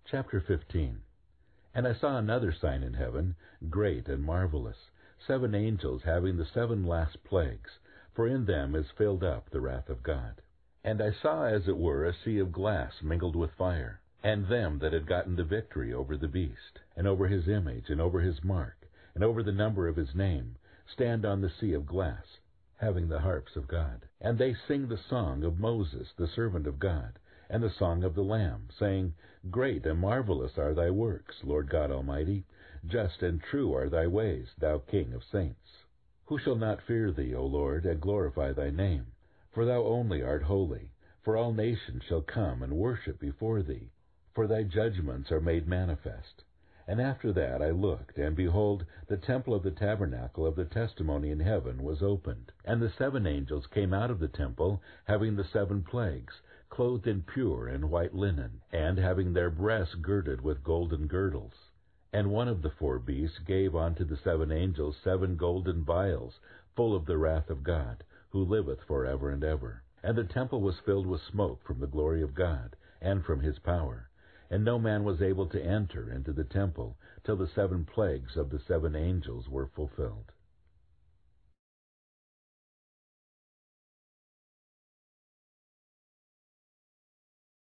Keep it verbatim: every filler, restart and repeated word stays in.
Chapter fifteen. And I saw another sign in heaven, great and marvelous, seven angels having the seven last plagues, for in them is filled up the wrath of God. And I saw as it were a sea of glass mingled with fire, and them that had gotten the victory over the beast, and over his image, and over his mark, and over the number of his name, stand on the sea of glass, having the harps of God. And they sing the song of Moses, the servant of God, and the song of the Lamb, saying, Great and marvelous are thy works, Lord God Almighty. Just and true are thy ways, thou King of saints. Who shall not fear thee, O Lord, and glorify thy name? For thou only art holy. For all nations shall come and worship before thee, for thy judgments are made manifest. And after that I looked, and behold, the temple of the tabernacle of the testimony in heaven was opened. And the seven angels came out of the temple, having the seven plagues, clothed in pure and white linen, and having their breasts girded with golden girdles. And one of the four beasts gave unto the seven angels seven golden vials, full of the wrath of God, who liveth for ever and ever. And the temple was filled with smoke from the glory of God, and from his power. And no man was able to enter into the temple, till the seven plagues of the seven angels were fulfilled.